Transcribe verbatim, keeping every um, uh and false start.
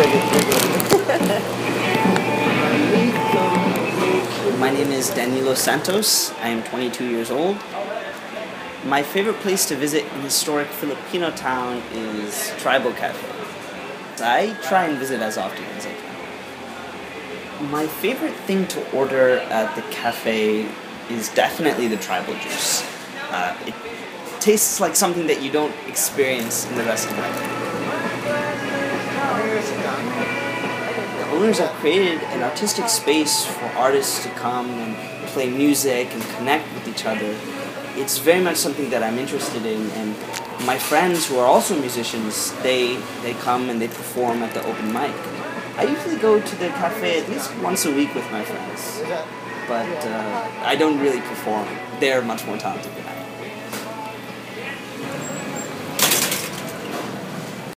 My name is Danilo Santos. I am twenty-two years old. My favorite place to visit in historic Filipino town is Tribal Cafe. I try and visit as often as I can. My favorite thing to order at the cafe is definitely the tribal juice. Uh, it tastes like something that you don't experience in the rest of the day. The owners have created an artistic space for artists to come and play music and connect with each other. It's very much something that I'm interested in, and my friends who are also musicians, they they come and they perform at the open mic. I usually go to the cafe at least once a week with my friends, but uh, I don't really perform. They're much more talented.